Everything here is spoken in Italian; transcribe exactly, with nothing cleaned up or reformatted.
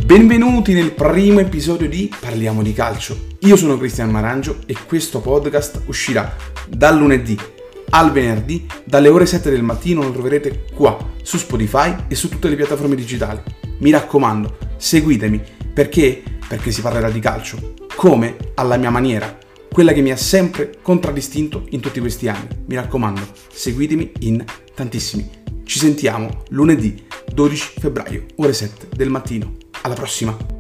Benvenuti nel primo episodio di Parliamo di Calcio. Io sono Cristian Marangio e questo podcast uscirà dal lunedì al venerdì dalle ore sette del mattino. Lo troverete qua su Spotify e su tutte le piattaforme digitali. Mi raccomando, seguitemi perché? Perché si parlerà di calcio, come alla mia maniera, quella che mi ha sempre contraddistinto in tutti questi anni. Mi raccomando, seguitemi in tantissimi. Ci sentiamo lunedì dodici febbraio, ore sette del mattino. Alla prossima!